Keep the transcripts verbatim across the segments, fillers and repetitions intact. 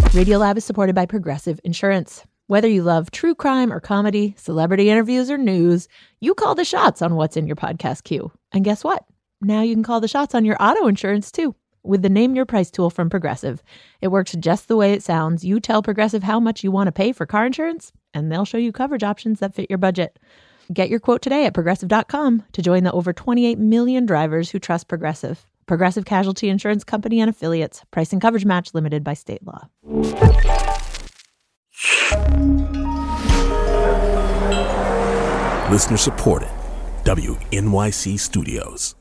Radiolab is supported by Progressive Insurance. Whether you love true crime or comedy, celebrity interviews or news, you call the shots on what's in your podcast queue. And guess what? Now you can call the shots on your auto insurance too with the Name Your Price tool from Progressive. It works just the way it sounds. You tell Progressive how much you want to pay for car insurance, and they'll show you coverage options that fit your budget. Get your quote today at progressive dot com to join the over twenty-eight million drivers who trust Progressive. Progressive Casualty Insurance Company and Affiliates. Price and coverage match limited by state law. Listener supported. W N Y C Studios.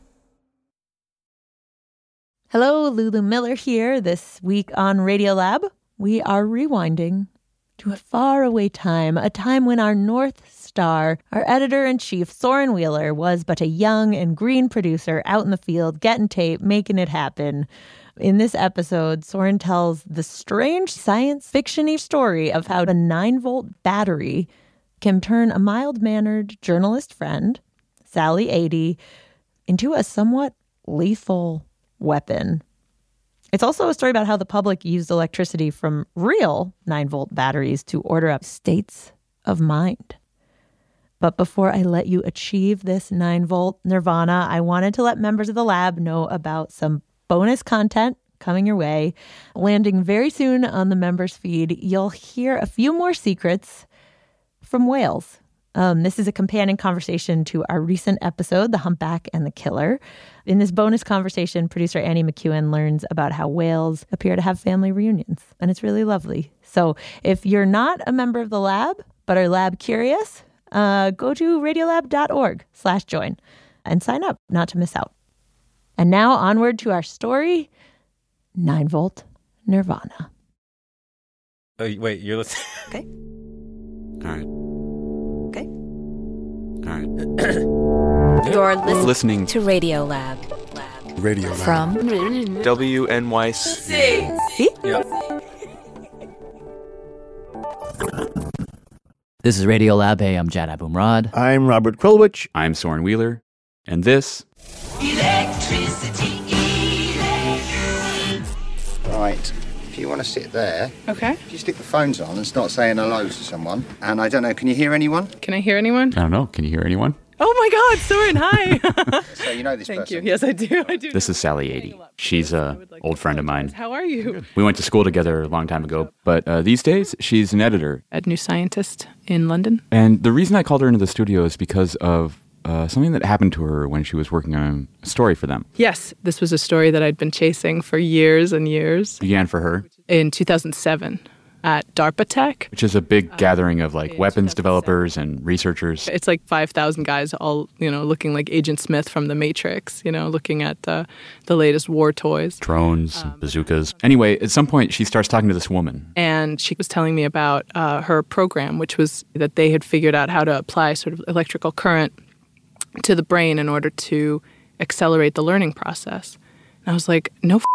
Hello, Lulu Miller here. This week on Radiolab, we are rewinding to a faraway time, a time when our North Star, our editor-in-chief, Soren Wheeler, was but a young and green producer out in the field, getting tape, making it happen. In this episode, Soren tells the strange science fiction-y story of how a nine-volt battery can turn a mild-mannered journalist friend, Sally eighty, into a somewhat lethal weapon. It's also a story about how the public used electricity from real nine-volt batteries to order up states of mind. But before I let you achieve this nine-volt nirvana, I wanted to let members of the lab know about some bonus content coming your way. Landing very soon on the members feed, you'll hear a few more secrets from whales. Um, this is a companion conversation to our recent episode, The Humpback and the Killer. In this bonus conversation, producer Annie McEwen learns about how whales appear to have family reunions, and it's really lovely. So if you're not a member of the lab, but are lab curious, uh, go to radiolab.org slash join and sign up not to miss out. And now onward to our story, nine-volt nirvana. Oh, wait, you're listening? Okay. All right. Okay. All right. You're listening, Listening to Radiolab. Lab. Radio Lab. From W N Y C. See? Yep. This is Radiolab. Hey, I'm Jad Abumrad. I'm Robert Krulwich. I'm Soren Wheeler, and this... Electricity, electricity. Right. If you want to sit there, Okay. if you stick the phones on and start saying hello to someone, and I don't know, can you hear anyone? Can I hear anyone? I don't know. Can you hear anyone? Oh my God, Soren, hi. So you know this Thank person? you. Yes, I do. I do. This is Sally eighty. She's a old friend of mine. How are you? We went to school together a long time ago, but uh, these days she's an editor. At New Scientist in London. And the reason I called her into the studio is because of uh, something that happened to her when she was working on a story for them. Yes, this was a story that I'd been chasing for years and years. Began for her. In two thousand seven at DARPA Tech. Which is a big gathering of like weapons developers and researchers. It's like five thousand guys all, you know, looking like Agent Smith from The Matrix, you know, looking at uh, the latest war toys. Drones, um, bazookas. Anyway, at some point she starts talking to this woman. And she was telling me about uh, her program, which was that they had figured out how to apply sort of electrical current to the brain in order to accelerate the learning process. And I was like, no f-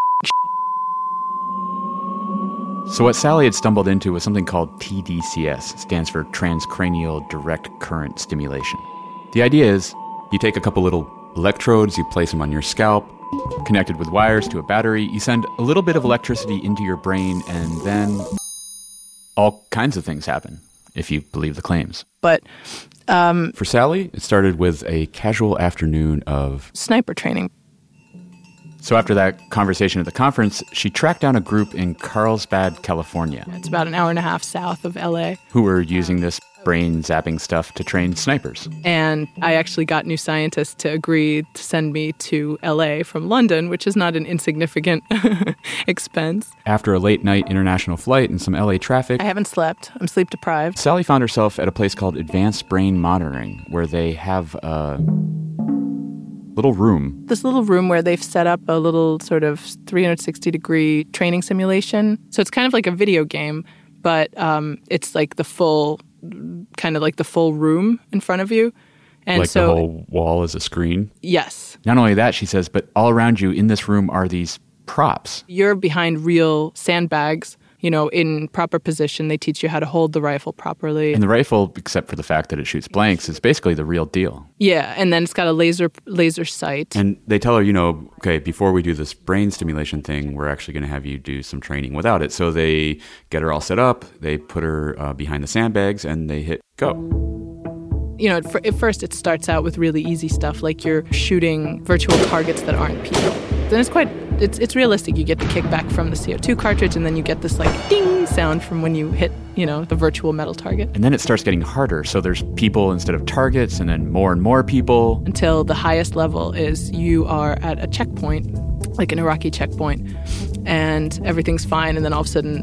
So what Sally had stumbled into was something called T D C S, stands for Transcranial Direct Current Stimulation. The idea is you take a couple little electrodes, you place them on your scalp, connected with wires to a battery, you send a little bit of electricity into your brain, and then all kinds of things happen, if you believe the claims. But um, for Sally, it started with a casual afternoon of sniper training. So after that conversation at the conference, she tracked down a group in Carlsbad, California. It's about an hour and a half south of L A. Who were using this brain zapping stuff to train snipers. And I actually got New Scientist to agree to send me to L A from London, which is not an insignificant expense. After a late night international flight and some L A traffic, I haven't slept. I'm sleep deprived. Sally found herself at a place called Advanced Brain Monitoring, where they have a little room. This little room where they've set up a little sort of three hundred sixty degree training simulation. So it's kind of like a video game, but um, it's like the full, kind of like the full room in front of you. And like so, the whole wall is a screen? Yes. Not only that, she says, but all around you in this room are these props. You're behind real sandbags. you know, in proper position. They teach you how to hold the rifle properly. And the rifle, except for the fact that it shoots blanks, is basically the real deal. Yeah, and then it's got a laser laser sight. And they tell her, you know, okay, before we do this brain stimulation thing, we're actually going to have you do some training without it. So they get her all set up, they put her uh, behind the sandbags, and they hit go. You know, at, at first it starts out with really easy stuff, like you're shooting virtual targets that aren't people. Then it's quite, it's it's realistic. You get the kickback from the C O two cartridge, and then you get this like ding sound from when you hit, you know, the virtual metal target. And then it starts getting harder. So there's people instead of targets, and then more and more people. Until the highest level is you are at a checkpoint, like an Iraqi checkpoint, and everything's fine, and then all of a sudden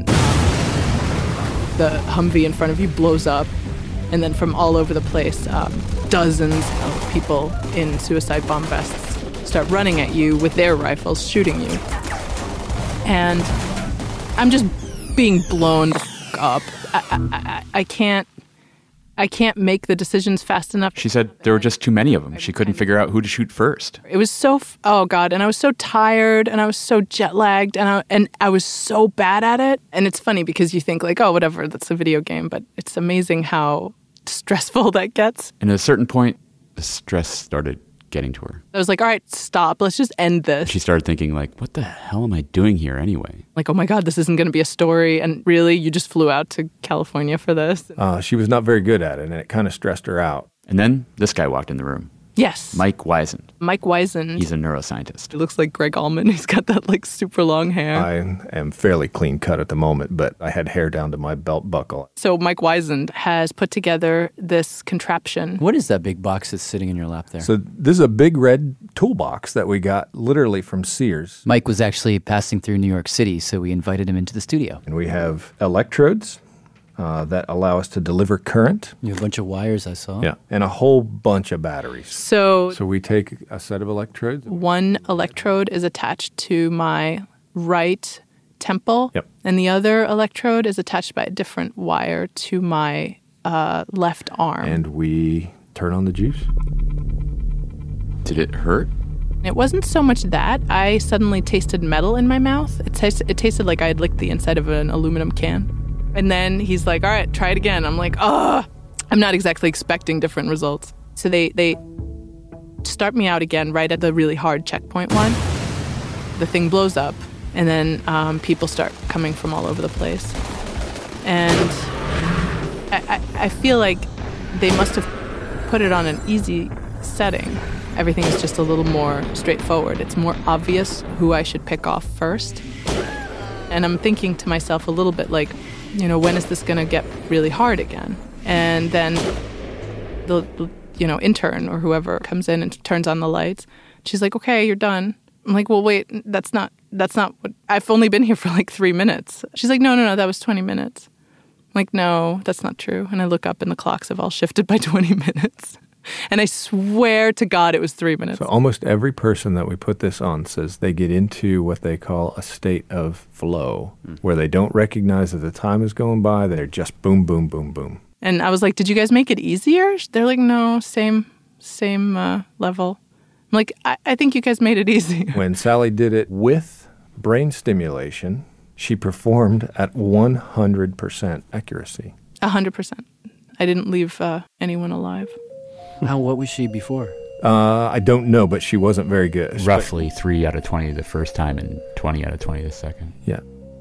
um, the Humvee in front of you blows up. And then from all over the place, um, dozens of people in suicide bomb vests start running at you with their rifles, shooting you. And I'm just being blown the f- up. I, I, I, I can't, I can't make the decisions fast enough. She said there were just too many of them. She couldn't figure out who to shoot first. It was so, f- oh God, and I was so tired, and I was so jet lagged, and I, and I was so bad at it. And it's funny because you think like, oh, whatever, that's a video game, but it's amazing how stressful that gets. And at a certain point, the stress started getting to her. I was like, all right, stop. Let's just end this. She started thinking like, what the hell am I doing here anyway? Like, oh my God, this isn't going to be a story. And really, you just flew out to California for this? Uh, she was not very good at it, and it kind of stressed her out. And then this guy walked in the room. Yes. Mike Weisand. Mike Weisand. He's a neuroscientist. He looks like Greg Allman. He's got that like super long hair. I am fairly clean cut at the moment, but I had hair down to my belt buckle. So Mike Weisand has put together this contraption. What is that big box that's sitting in your lap there? So this is a big red toolbox that we got literally from Sears. Mike was actually passing through New York City, so we invited him into the studio. And we have electrodes uh, that allow us to deliver current. You have a bunch of wires, I saw. Yeah, and a whole bunch of batteries. So, so we take a set of electrodes. One electrode is attached to my right temple, yep. and the other electrode is attached by a different wire to my uh, left arm. And we turn on the juice. Did it hurt? It wasn't so much that. I suddenly tasted metal in my mouth. It, t- it tasted like I had licked the inside of an aluminum can. And then he's like, all right, try it again. I'm like, oh, I'm not exactly expecting different results. So they, they start me out again right at the really hard checkpoint one. The thing blows up, and then um, people start coming from all over the place. And I, I, I feel like they must have put it on an easy setting. Everything is just a little more straightforward. It's more obvious who I should pick off first. And I'm thinking to myself a little bit like, you know, when is this going to get really hard again? And then the, you know, intern or whoever comes in and turns on the lights. She's like, okay, you're done. I'm like, well, wait, that's not, that's not what, I've only been here for like three minutes. She's like, no, no, no, that was twenty minutes. I'm like, no, that's not true. And I look up and the clocks have all shifted by twenty minutes. And I swear to God it was three minutes. So almost every person that we put this on says they get into what they call a state of flow, mm. where they don't recognize that the time is going by. They're just boom, boom, boom, boom. And I was like, did you guys make it easier? They're like, no, same same uh, level. I'm like, I-, I think you guys made it easy. When Sally did it with brain stimulation, she performed at one hundred percent accuracy. one hundred percent. I didn't leave uh, anyone alive. How, what was she before? Uh, I don't know, but she wasn't very good. Roughly three out of twenty the first time and twenty out of twenty the second. Yeah.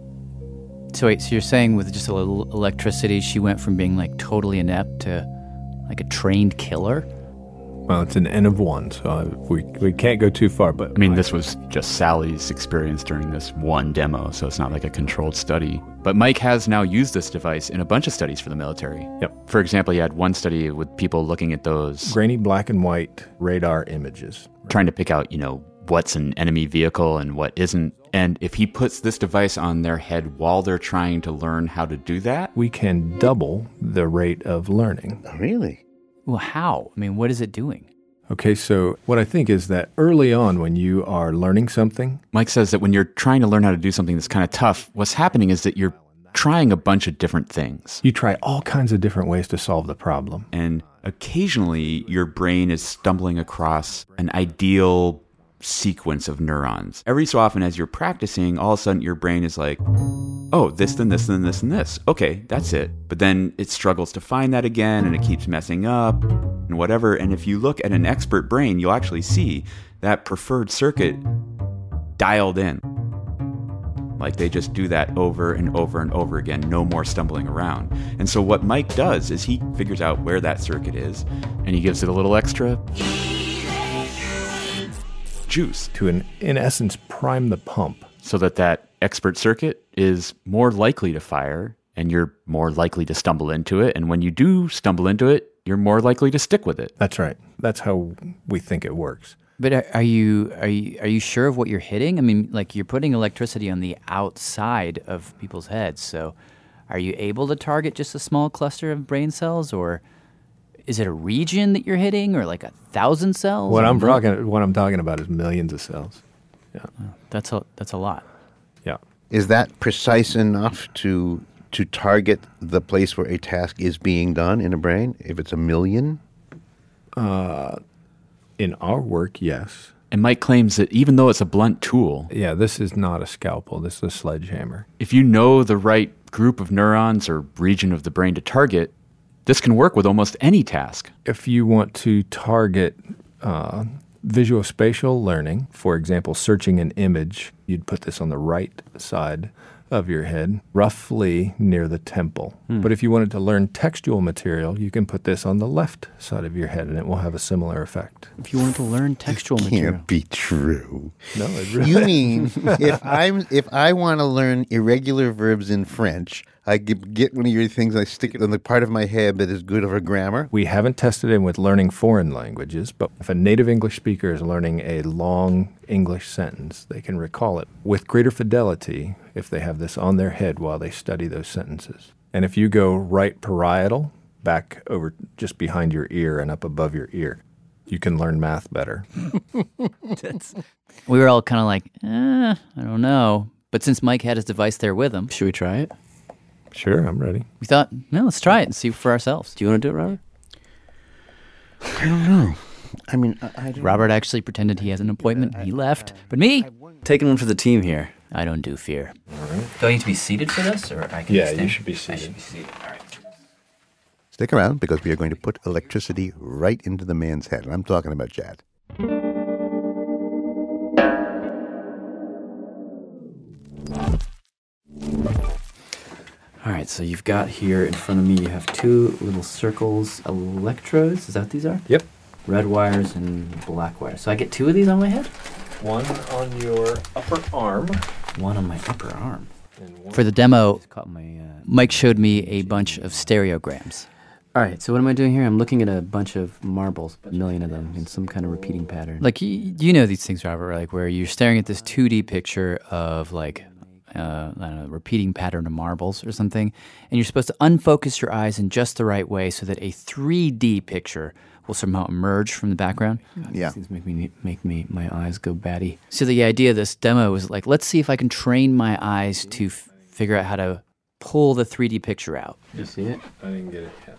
So wait, so you're saying with just a little electricity, she went from being like totally inept to like a trained killer? Well, it's an N of one, so I, we we can't go too far. But I mean, this was just Sally's experience during this one demo, so it's not like a controlled study. But Mike has now used this device in a bunch of studies for the military. Yep. For example, he had one study with people looking at those grainy black and white radar images, trying to pick out, you know, what's an enemy vehicle and what isn't. And if he puts this device on their head while they're trying to learn how to do that, we can double the rate of learning. Really? Well, how? I mean, what is it doing? Okay, so what I think is that early on when you are learning something... Mike says that when you're trying to learn how to do something that's kind of tough, what's happening is that you're trying a bunch of different things. You try all kinds of different ways to solve the problem. And occasionally your brain is stumbling across an ideal sequence of neurons. Every so often as you're practicing, all of a sudden your brain is like, oh, this, then this, then this, and this. Okay, that's it. But then it struggles to find that again, and it keeps messing up, and whatever. And if you look at an expert brain, you'll actually see that preferred circuit dialed in. Like they just do that over and over and over again, no more stumbling around. And so what Mike does is he figures out where that circuit is, and he gives it a little extra juice to, in, in essence, prime the pump. So that that expert circuit is more likely to fire, and you're more likely to stumble into it. And when you do stumble into it, you're more likely to stick with it. That's right. That's how we think it works. But are, are you are you are you sure of what you're hitting? I mean, like you're putting electricity on the outside of people's heads. So, are you able to target just a small cluster of brain cells, or is it a region that you're hitting, or like a thousand cells? What I'm talking what I'm talking about is millions of cells. Yeah, oh, that's a that's a lot. Yeah, is that precise enough to to target the place where a task is being done in a brain? If it's a million, uh. In our work, yes. And Mike claims that even though it's a blunt tool... Yeah, this is not a scalpel. This is a sledgehammer. If you know the right group of neurons or region of the brain to target, this can work with almost any task. If you want to target uh, visuospatial learning, for example, searching an image, you'd put this on the right side of your head, roughly near the temple. Hmm. But if you wanted to learn textual material, you can put this on the left side of your head, and it will have a similar effect. If you wanted to learn textual it material, can't be true. No, it really. You mean if I'm if I want to learn irregular verbs in French, I get one of your things, I stick it on the part of my head that is good for grammar? We haven't tested it with learning foreign languages, but if a native English speaker is learning a long English sentence, they can recall it with greater fidelity if they have this on their head while they study those sentences. And if you go right parietal, back over just behind your ear and up above your ear, you can learn math better. That's, we were all kind of like, eh, I don't know. But since Mike had his device there with him, should we try it? Sure, I'm ready. We thought, no, let's try it and see for ourselves. Do you want to do it, Robert? I don't know. I mean, I, I don't Robert actually pretended he has an appointment. He left. But me, taking one for the team here. I don't do fear. All right. Do I need to be seated for this, or I can Yeah, stand? you should be seated. I should be seated. All right. Stick around, because we are going to put electricity right into the man's head. And I'm talking about Chad. All right, so you've got here in front of me, you have two little circles, electrodes. Is that what these are? Yep. Red wires and black wires. So I get two of these on my head? One on your upper arm. One on my upper arm. For the demo, Mike showed me a bunch of stereograms. All right, so what am I doing here? I'm looking at a bunch of marbles, a million of them, in some kind of repeating pattern. Like, you, you know these things, Robert, like where you're staring at this two D picture of, like, uh, I don't know, a repeating pattern of marbles or something, and you're supposed to unfocus your eyes in just the right way so that a three D picture will somehow emerge from the background. God, yeah. These things make me, make me, my eyes go batty. So the idea of this demo was like, let's see if I can train my eyes to f- figure out how to pull the three D picture out. You see it? I didn't get it yet.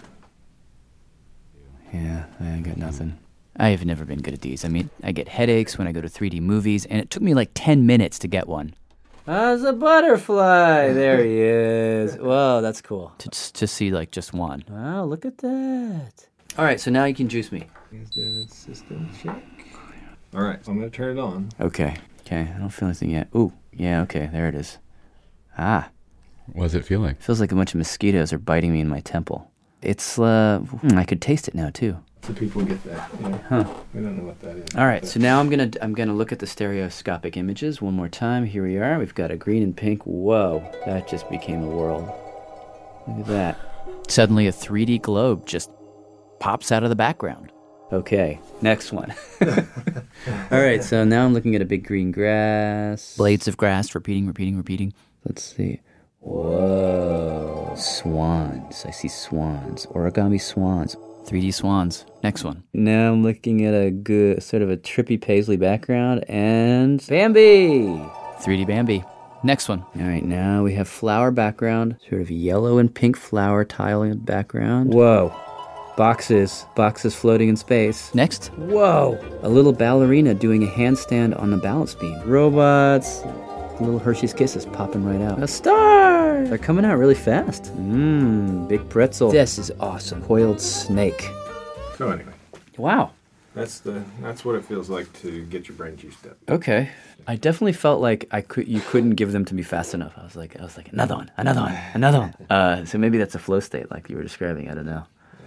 Yeah, I got nothing. I have never been good at these. I mean, I get headaches when I go to three D movies, and it took me like ten minutes to get one. There's a butterfly. There he is. Whoa, that's cool. To to see like just one. Wow, look at that. All right, so now you can juice me. System check. All right, so I'm going to turn it on. Okay. Okay, I don't feel anything yet. Ooh, yeah, okay, there it is. Ah. What does it feel like? It feels like a bunch of mosquitoes are biting me in my temple. It's, uh, hmm, I could taste it now, too. So people get that, you know? Huh. We don't know what that is. All right, so now I'm gonna I'm gonna look at the stereoscopic images one more time. Here we are. We've got a green and pink. Whoa, that just became a world. Look at that. Suddenly a three D globe just pops out of the background. Okay, next one. All right, so now I'm looking at a big green grass. Blades of grass, repeating, repeating, repeating. Let's see. Whoa, swans. I see swans. Origami swans. three D swans. Next one. Now I'm looking at a good, sort of a trippy paisley background, and Bambi! three D Bambi. Next one. All right, now we have flower background, sort of yellow and pink flower tiling background. Whoa. Boxes. Boxes floating in space. Next. Whoa! A little ballerina doing a handstand on a balance beam. Robots. Little Hershey's Kisses popping right out. A star! They're coming out really fast. Mmm, big pretzel. This is awesome. Coiled snake. So anyway. Wow. That's the that's what it feels like to get your brain juiced up. Okay. I definitely felt like I could you couldn't give them to me fast enough. I was like I was like another one, another one, another one. Uh, so maybe that's a flow state like you were describing. I don't know.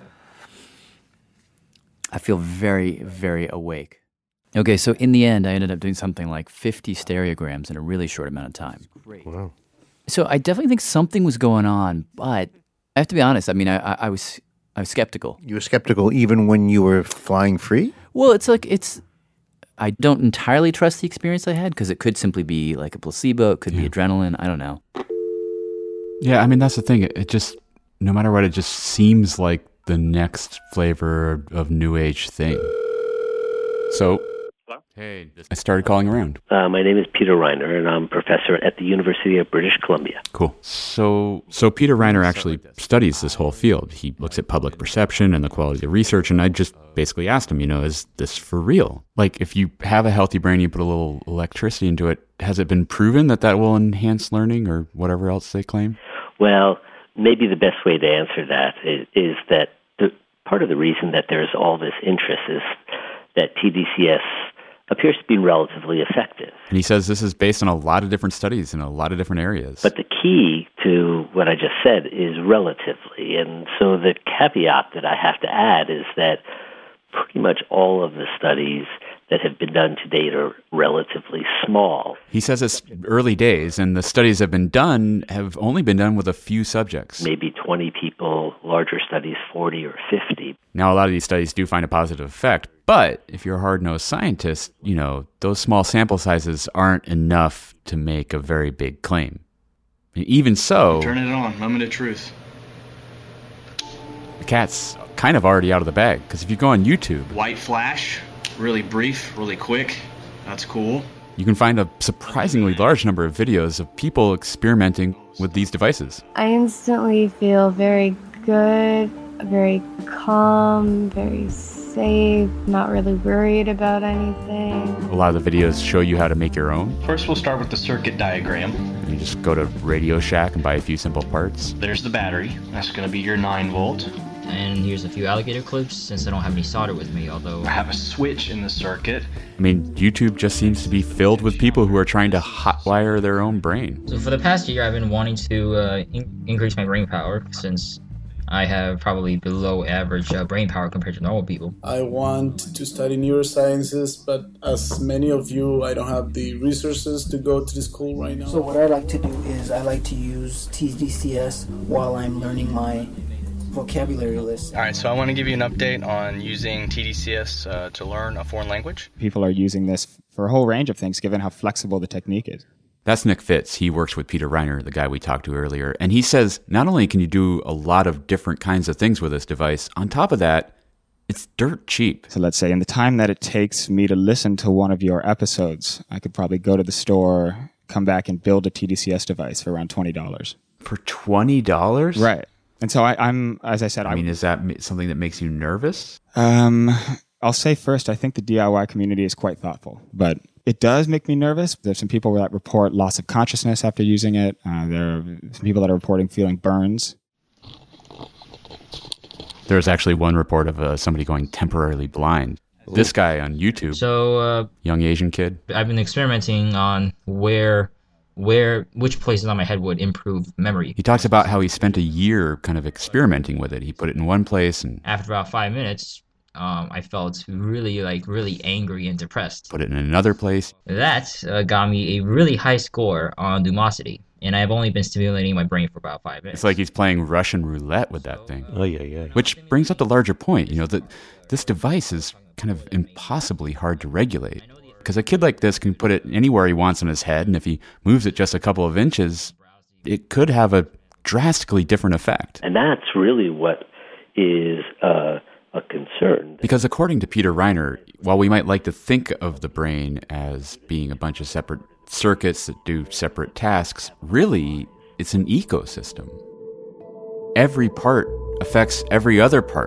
I feel very, very awake. Okay, so in the end, I ended up doing something like fifty stereograms in a really short amount of time. Great. Wow. So I definitely think something was going on, but I have to be honest. I mean, I, I, I was I was skeptical. You were skeptical even when you were flying free? Well, it's like it's. I don't entirely trust the experience I had because it could simply be like a placebo. It could Yeah. be adrenaline. I don't know. Yeah, I mean, that's the thing. It, it just, no matter what, it just seems like the next flavor of new age thing. So, hey, I started calling around. Uh, my name is Peter Reiner, and I'm professor at the University of British Columbia. Cool. So, so Peter Reiner actually studies this whole field. He looks at public perception and the quality of the research, and I just basically asked him, you know, is this for real? Like, if you have a healthy brain, you put a little electricity into it, has it been proven that that will enhance learning or whatever else they claim? Well, maybe the best way to answer that is, is that the, part of the reason that there's all this interest is that T D C S appears to be relatively effective. And he says this is based on a lot of different studies in a lot of different areas. But the key to what I just said is relatively. And so the caveat that I have to add is that pretty much all of the studies that have been done to date are relatively small. He says it's early days, and the studies that have been done have only been done with a few subjects. Maybe twenty people, larger studies forty or fifty. Now, a lot of these studies do find a positive effect, but if you're a hard-nosed scientist, you know, those small sample sizes aren't enough to make a very big claim. Even so, Turn it on. Moment of truth. the cat's kind of already out of the bag, because if you go on YouTube, White flash. Really brief, really quick. That's cool. you can find a surprisingly large number of videos of people experimenting with these devices. I instantly feel very good, very calm, very safe, not really worried about anything. A lot of the videos show you how to make your own. First, we'll start with the circuit diagram. You just go to Radio Shack and buy a few simple parts. There's the battery. That's going to be your nine volt. And here's a few alligator clips, since I don't have any solder with me, although... I have a switch in the circuit. I mean, YouTube just seems to be filled with people who are trying to hotwire their own brain. So for the past year, I've been wanting to uh, in- increase my brain power, since I have probably below average uh, brain power compared to normal people. I want to study neurosciences, but as many of you, I don't have the resources to go to the school right now. So what I like to do is I like to use T D C S while I'm learning my vocabulary list. All right, so I want to give you an update on using T D C S uh, to learn a foreign language. People are using this for a whole range of things, given how flexible the technique is. That's Nick Fitz. He works with Peter Reiner, the guy we talked to earlier. And he says not only can you do a lot of different kinds of things with this device, on top of that, it's dirt cheap. So let's say in the time that it takes me to listen to one of your episodes, I could probably go to the store, come back and build a T D C S device for around twenty dollars. For twenty dollars? Right. And so I, I'm, as I said, I mean, I, is that something that makes you nervous? Um, I'll say first, I think the D I Y community is quite thoughtful, but it does make me nervous. There's some people that report loss of consciousness after using it. Uh, there are some people that are reporting feeling burns. There's actually one report of uh, somebody going temporarily blind. Ooh. This guy on YouTube, so uh, young Asian kid. I've been experimenting on where, where, which places on my head would improve memory. He talks about how he spent a year kind of experimenting with it. He put it in one place, and after about five minutes, um, I felt really, like, really angry and depressed. Put it in another place. That uh, got me a really high score on Lumosity, and I've only been stimulating my brain for about five minutes. It's like he's playing Russian roulette with that thing. Oh yeah, yeah. Which brings up the larger point, you know, that this device is kind of impossibly hard to regulate. Because a kid like this can put it anywhere he wants on his head, and if he moves it just a couple of inches, it could have a drastically different effect. And that's really what is uh, a concern. Because according to Peter Reiner, while we might like to think of the brain as being a bunch of separate circuits that do separate tasks, really, it's an ecosystem. Every part affects every other part,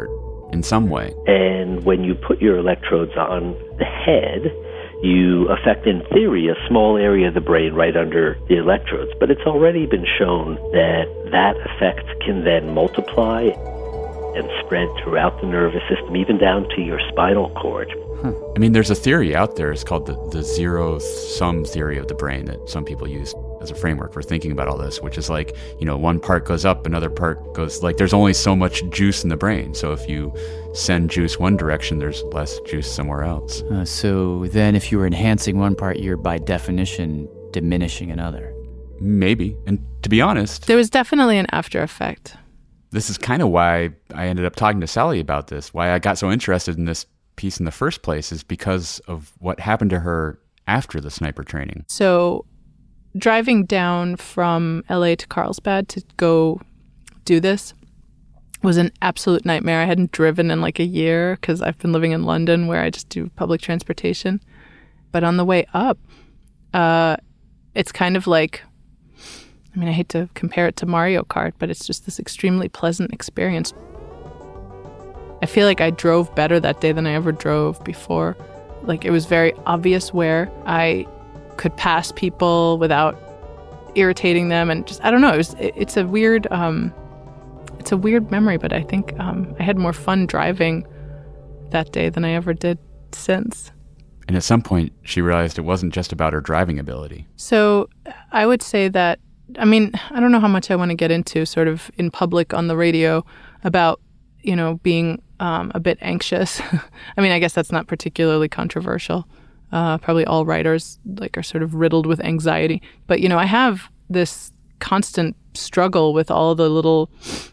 in some way. And when you put your electrodes on the head, you affect, in theory, a small area of the brain right under the electrodes. But it's already been shown that that effect can then multiply and spread throughout the nervous system, even down to your spinal cord. Huh. I mean, there's a theory out there. It's called the, the zero-sum theory of the brain that some people use as a framework for thinking about all this, which is like, you know, one part goes up, another part goes, like, there's only so much juice in the brain. So if you send juice one direction, there's less juice somewhere else. Uh, so then if you were enhancing one part, you're by definition diminishing another. Maybe. And to be honest, there was definitely an after effect. This is kind of why I ended up talking to Sally about this, why I got so interested in this piece in the first place, is because of what happened to her after the sniper training. So driving down from L A to Carlsbad to go do this was an absolute nightmare. I hadn't driven in like a year because I've been living in London where I just do public transportation. But on the way up, uh, it's kind of like, I mean, I hate to compare it to Mario Kart, but it's just this extremely pleasant experience. I feel like I drove better that day than I ever drove before. Like, it was very obvious where I could pass people without irritating them, and just, I don't know, it was, it, it's a weird, um, it's a weird memory, but I think um, I had more fun driving that day than I ever did since. And at some point, she realized it wasn't just about her driving ability. So I would say that, I mean, I don't know how much I want to get into sort of in public on the radio about, you know, being um, a bit anxious. I mean, I guess that's not particularly controversial. Uh, probably all writers like are sort of riddled with anxiety. But, you know, I have this constant struggle with all the little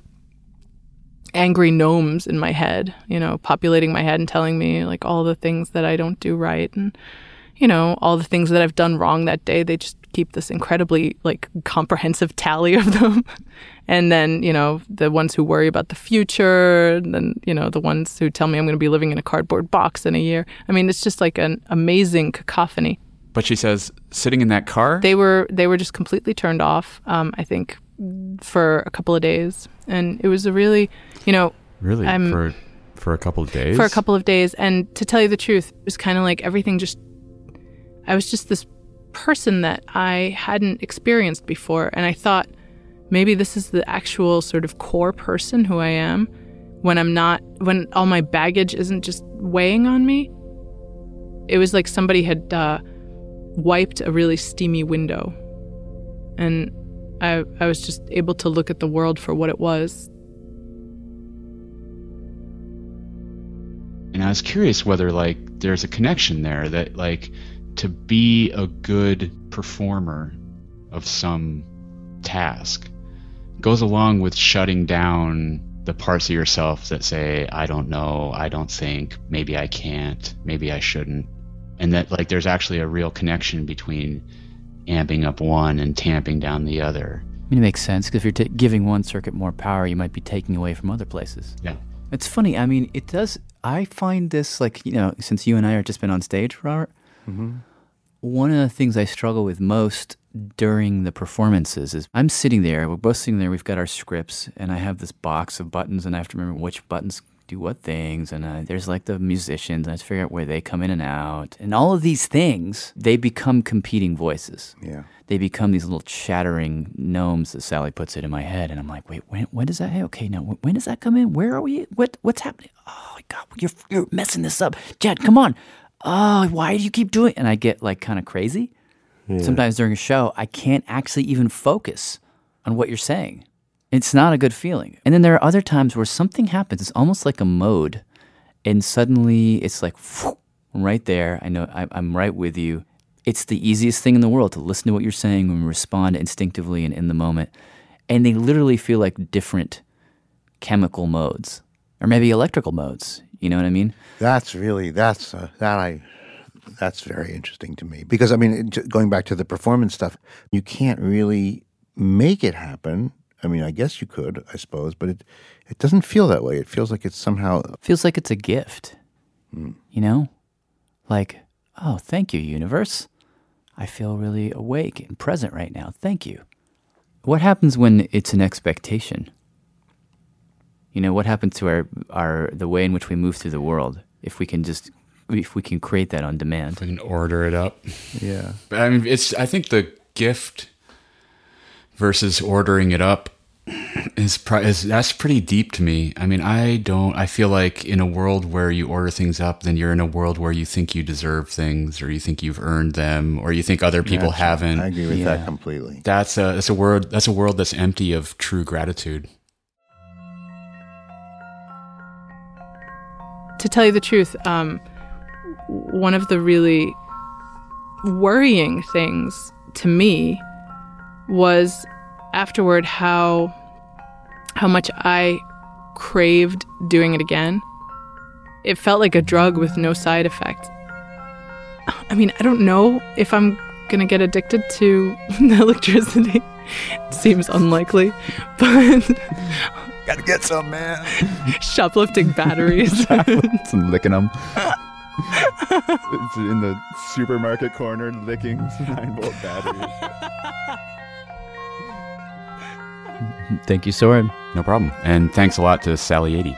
angry gnomes in my head, you know, populating my head and telling me like all the things that I don't do right, and, you know, all the things that I've done wrong that day. They just keep this incredibly like comprehensive tally of them. And then, you know, the ones who worry about the future, and then, you know, the ones who tell me I'm going to be living in a cardboard box in a year. I mean, it's just like an amazing cacophony. But she says, sitting in that car? They were they were just completely turned off, um, I think, for a couple of days. And it was a really, you know... Really? I'm, for for a couple of days? For a couple of days. And to tell you the truth, it was kind of like everything just... I was just this person that I hadn't experienced before. And I thought, maybe this is the actual sort of core person who I am when I'm not... When all my baggage isn't just weighing on me. It was like somebody had... Uh, wiped a really steamy window, and I I was just able to look at the world for what it was. And I was curious whether like there's a connection there, that like to be a good performer of some task goes along with shutting down the parts of yourself that say, I don't know, I don't think, maybe I can't, maybe I shouldn't. And that like there's actually a real connection between amping up one and tamping down the other. I mean, it makes sense, because if you're t- giving one circuit more power, you might be taking away from other places. Yeah. It's funny. I mean, it does. I find this, like, you know, since you and I are just been on stage, Robert, Mm-hmm. one of the things I struggle with most during the performances is I'm sitting there, we're both sitting there, we've got our scripts, and I have this box of buttons, and I have to remember which buttons do what things, and uh, there's like the musicians, and I have to figure out where they come in and out, and all of these things, they become competing voices. Yeah. They become these little chattering gnomes, as Sally puts it, in my head, and I'm like, wait, when, when does that, hey, okay, now, when does that come in? Where are we? What, what's happening? Oh my God, you're, you're messing this up. Jed, come on. Oh, why do you keep doing it? And I get like kind of crazy. Yeah. Sometimes during a show, I can't actually even focus on what you're saying. It's not a good feeling. And then there are other times where something happens. It's almost like a mode. And suddenly it's like, whew, I'm right there. I know I, I'm right with you. It's the easiest thing in the world to listen to what you're saying and respond instinctively and in the moment. And they literally feel like different chemical modes, or maybe electrical modes. You know what I mean? That's really, that's, uh, that I, that's very interesting to me. Because, I mean, going back to the performance stuff, you can't really make it happen. I mean, I guess you could, I suppose, but it it doesn't feel that way. It feels like it's somehow... feels like it's a gift, mm. you know? Like, oh, thank you, universe. I feel really awake and present right now. Thank you. What happens when it's an expectation? You know, what happens to our, our the way in which we move through the world if we can just if we can create that on demand? If we can order it up. Yeah. But I mean, it's. I think the gift versus ordering it up is, is that's pretty deep to me. I mean, I don't. I feel like in a world where you order things up, then you're in a world where you think you deserve things, or you think you've earned them, or you think other people Gotcha. haven't. I agree with Yeah. that completely. That's a that's a word. That's a world that's empty of true gratitude. To tell you the truth, um, one of the really worrying things to me was afterward how how much I craved doing it again. It felt like a drug with no side effect. I mean, I don't know if I'm gonna get addicted to electricity. It seems unlikely, but gotta get some, man. Shoplifting batteries. Some licking them. It's in the supermarket corner licking nine volt batteries. Thank you, Soren. No problem. And thanks a lot to Sally eighty.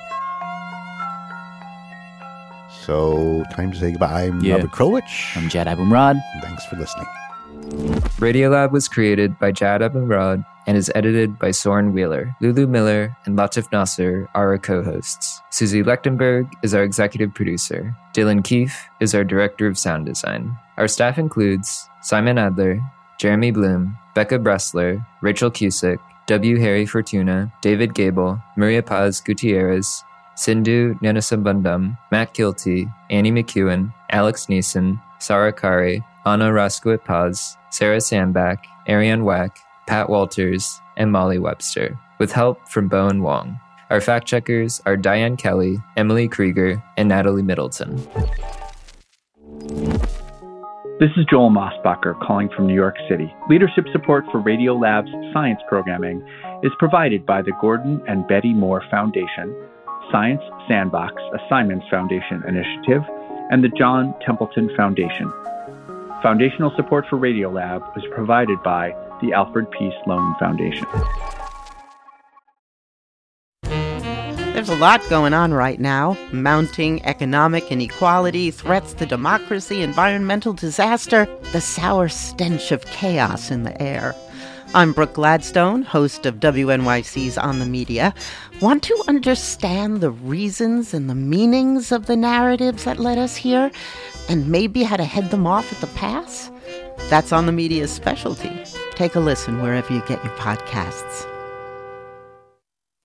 So, time to say goodbye. I'm Yeah. Robert Krulwich. I'm Jad Abumrad. Thanks for listening. Radiolab was created by Jad Abumrad and is edited by Soren Wheeler. Lulu Miller and Latif Nasser are our co-hosts. Susie Lechtenberg is our executive producer. Dylan Keefe is our director of sound design. Our staff includes Simon Adler, Jeremy Bloom, Becca Bressler, Rachel Cusick, W. Harry Fortuna, David Gable, Maria Paz Gutierrez, Sindhu Nyanasambandam, Matt Kilty, Annie McEwen, Alex Neeson, Sarah Kare, Anna Raskowit Paz, Sarah Sandback, Ariane Wack, Pat Walters, and Molly Webster, with help from Bowen Wong. Our fact checkers are Diane Kelly, Emily Krieger, and Natalie Middleton. This is Joel Mossbacher calling from New York City. Leadership support for Radiolab's science programming is provided by the Gordon and Betty Moore Foundation, Science Sandbox, a Simons Foundation initiative, and the John Templeton Foundation. Foundational support for Radiolab was provided by the Alfred P. Sloan Foundation. There's a lot going on right now. Mounting economic inequality, threats to democracy, environmental disaster, the sour stench of chaos in the air. I'm Brooke Gladstone, host of W N Y C's On the Media. Want to understand the reasons and the meanings of the narratives that led us here, and maybe how to head them off at the pass? That's On the Media's specialty. Take a listen wherever you get your podcasts.